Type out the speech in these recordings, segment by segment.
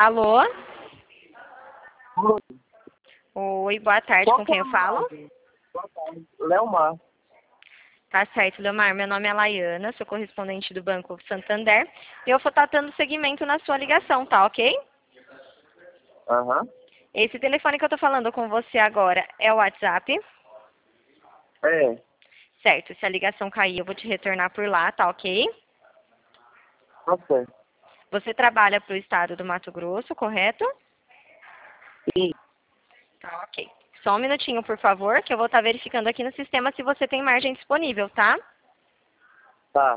Alô? Oi, Oi, boa tarde. qual Com que é quem a eu falo? imagem? Boa tarde. Leomar. Tá certo, Leomar. Meu nome é Laiana, sou correspondente do Banco Santander. E eu vou estar dando seguimento na sua ligação, tá ok? Aham. Esse telefone que eu tô falando com você agora é o WhatsApp. É, Certo, se a ligação cair, eu vou te retornar por lá, tá ok? tá certo. Você trabalha para o estado do Mato Grosso, correto? Sim, Tá ok. Só um minutinho, por favor, que eu vou estar verificando aqui no sistema se você tem margem disponível, tá? tá.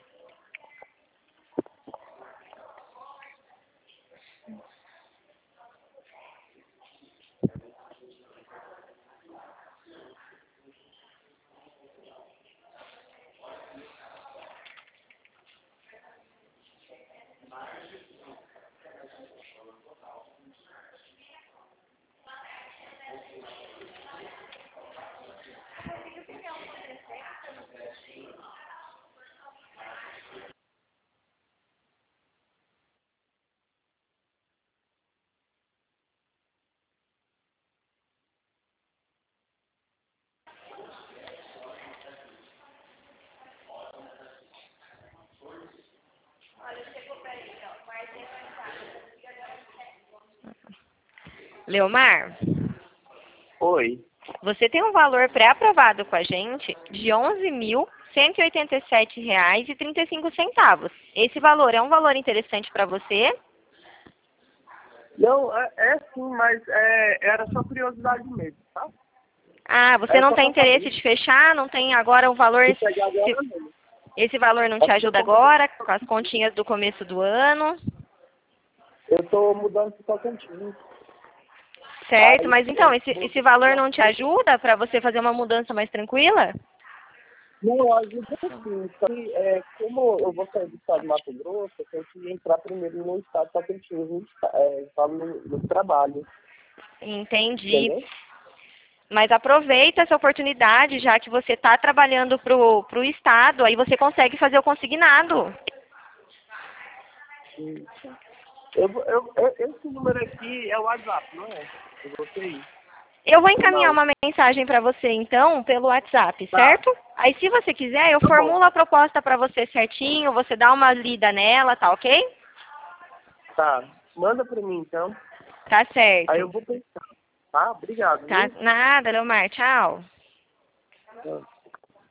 Leomar, Oi. você tem um valor pré-aprovado com a gente de R$ 11.187,35. Esse valor é um valor interessante para você? Não, é sim, mas era só curiosidade mesmo, tá? Ah, você Era não só tem pra interesse saber. de fechar? Não tem agora o valor? Se pegar se- agora mesmo. Esse valor não É te porque ajuda agora com as continhas do começo do ano? eu tô mudando de Tocantins. Certo, Aí, mas então, esse valor não te ajuda para você fazer uma mudança mais tranquila? não, ajuda sim. Só que, como eu vou sair do estado de Mato Grosso, eu tenho que entrar primeiro no estado de Tocantins, no trabalho, Entendi. entendeu? Mas aproveita essa oportunidade, já que você está trabalhando pro Estado, aí você consegue fazer o consignado. Sim. Esse número aqui é o WhatsApp, não é? Eu botei. Eu vou Ou encaminhar não? uma mensagem para você, então, pelo WhatsApp, Tá, certo? Aí, se você quiser, eu tá bom. formulo a proposta para você certinho, você dá uma lida nela, tá ok? Tá. Manda pra mim, então. Tá Aí eu certo. vou pensar. Tá? Obrigado, Tá viu? nada, Leomar, tchau. Tá.